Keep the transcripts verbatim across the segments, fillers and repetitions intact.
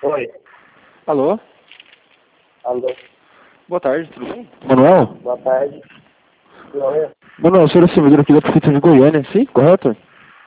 Oi. Alô? Alô. Boa tarde, tudo bem? Manuel? Boa tarde. Oi. Manuel, o senhor é servidor aqui da Prefeitura de Goiânia, sim? Correto?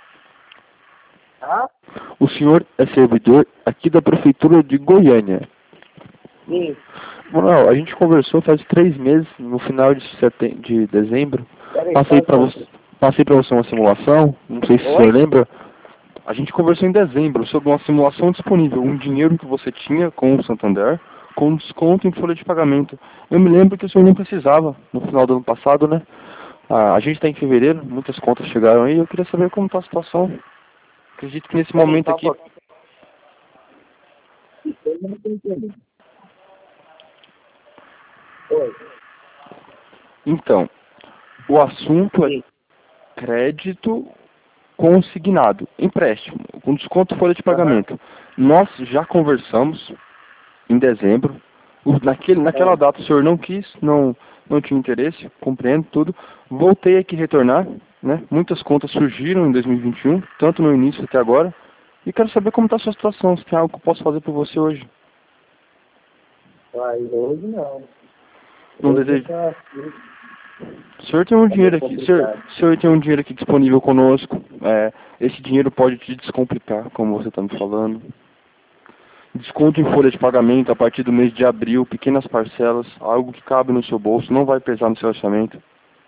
Ah? O senhor é servidor aqui da Prefeitura de Goiânia. Sim. Manuel, a gente conversou faz três meses, no final de, setem de dezembro. Peraí, só Passei um para você, pouquinho. passei para você uma simulação, não sei se o senhor Oi? lembra. A gente conversou em dezembro sobre uma simulação disponível, um dinheiro que você tinha com o Santander, com desconto em folha de pagamento. Eu me lembro que o senhor não precisava, no final do ano passado, né? Ah, a gente está em fevereiro, muitas contas chegaram aí, eu queria saber como está a situação. Acredito que nesse Peraí, momento só um aqui... pouquinho. Eu não tô entendendo. Oi. Então, o assunto é Sim. crédito consignado, empréstimo, com desconto folha de Aham. pagamento. Nós já conversamos em dezembro. O- Naquele, naquela Ah. data o senhor não quis, não, não tinha interesse, compreendo tudo. Voltei aqui retornar, né? Muitas contas surgiram em dois mil e vinte e um, tanto no início até agora. E quero saber como está a sua situação, se tem algo que eu posso fazer por você hoje. Mas hoje não. Não Hoje desejo. tá, O senhor tem um tá meio dinheiro aqui, o senhor, complicado. o senhor tem um dinheiro aqui disponível conosco. É, esse dinheiro pode te descomplicar, como você está me falando. Desconto em folha de pagamento a partir do mês de abril, pequenas parcelas, algo que cabe no seu bolso, não vai pesar no seu orçamento.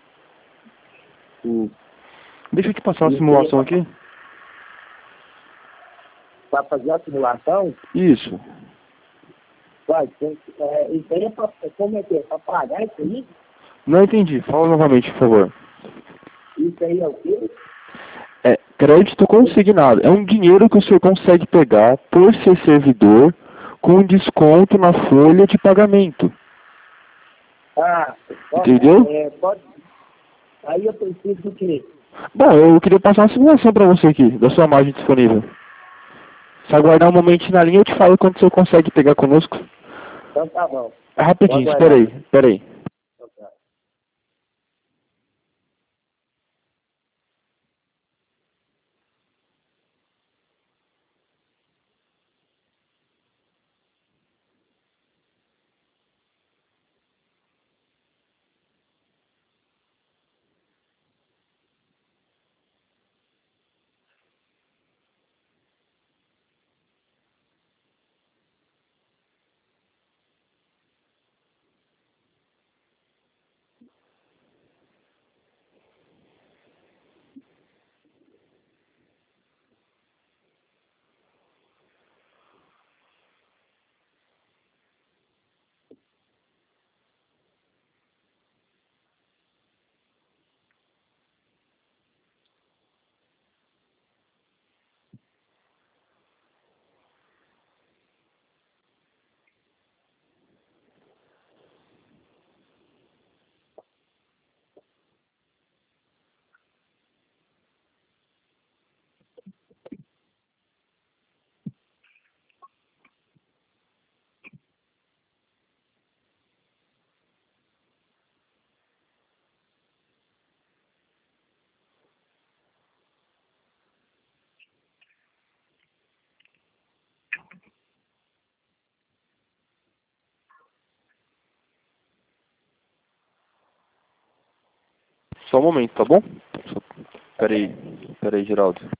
Sim. Deixa eu te passar uma Isso aí é simulação pra, aqui. pra fazer a simulação? Isso. Vai, tem, que- é, isso aí é pra, como é que é? Pra pagar isso aí? Não entendi. Fala novamente, por favor. Isso aí é o quê? É crédito consignado. É um dinheiro que o senhor consegue pegar por ser servidor com desconto na folha de pagamento. Ah, ó, Entendeu? é, pode. Aí eu preciso do quê? Bom, eu queria passar uma simulação para você aqui, da sua margem disponível. Se aguardar um momento na linha, eu te falo quanto o senhor consegue pegar conosco. Então tá bom. É Vou rapidinho, espera aguardar. aí, espera aí. Então tá. Só um momento, tá bom? Só... Pera aí, pera aí, Geraldo.